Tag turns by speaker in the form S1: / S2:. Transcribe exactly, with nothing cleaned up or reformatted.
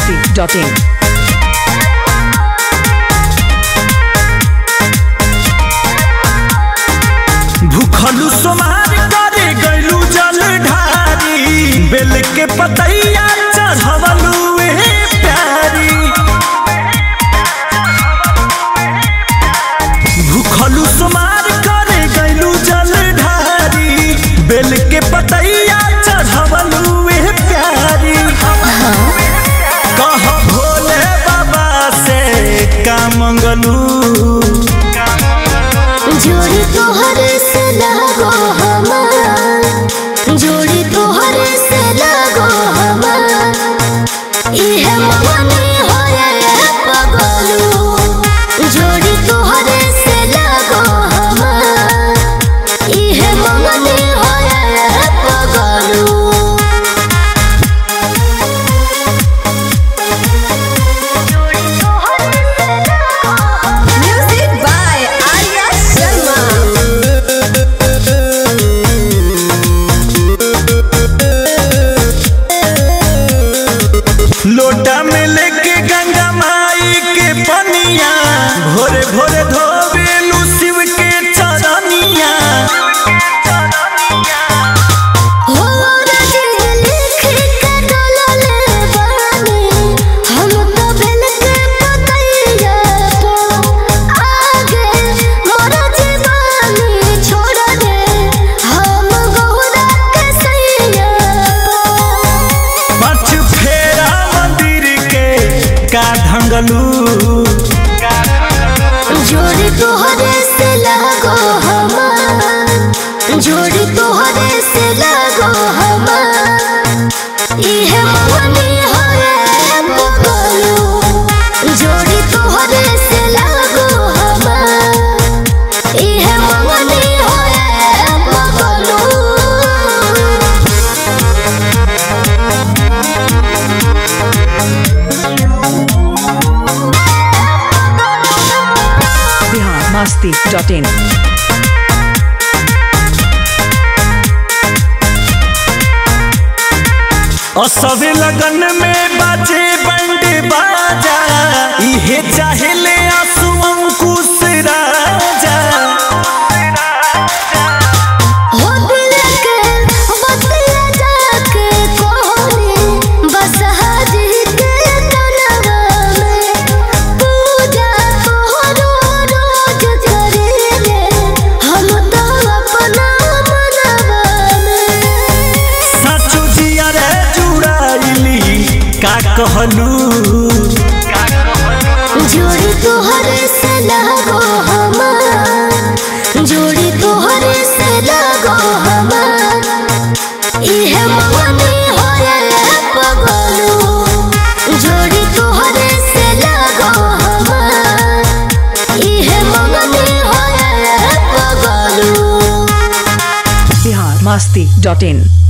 S1: masti dot in.
S2: भूखलू सोमार करे गैलू जल ढारी बेल के पतैया चढ़वलू प्यारी। भूखलू सोमार करे गैलू जल ढारी बेल के पतैया चढ़वलू प्यारी। कह भोले बाबा से का मंगलू
S3: जोड़ी तोहरे से लगो हमार, जोड़ी तोहरे से लगो हमार, इहे मगनी होए पगलू। जोड़ी तोहरे से लगो हमार, इहे मगनी होए पगलू।
S2: लोटा में लेके गंगा माई के पनिया भोरे भोरे धोबेलू शिव के चरनिया।
S3: हो राजे लिख के डोलले बानी, हम तो बेल के पतैया पो आगे मोर जीवानी छोड़ दे, हम गौरा के सैया पो।
S2: पाँच फेरा मंदिर के का ढंगलू
S3: जोड़ी तोहरे से लगो हमार, जोड़ी तोहरे से लगो हमार, इहे मगनी होए पगलू। जोड़ी तोहरे से लगो हमार, इहे मगनी होए पगलू।
S1: Bihar masti dot in.
S2: असवे लगन में बाजे बंड बाजा इहे चाहेले आंसू अंकुश राजा।
S3: हो दिल के बतिया जाके कोहनी बस हाजी के तनवा में, पूजा तोहरो रोज करेले हम तो अपना मनवा में।
S2: साचो जिया रे जुड़ाइली का कहलू
S3: जोड़ी तोहरे से लगो हमार, जोड़ी तोहरे से लगो हमार, इहे मगनी होए पगलू। जोड़ी तोहरे से लगो हमार, इहे मगनी होए पगलू।
S1: Bihar masti dot in.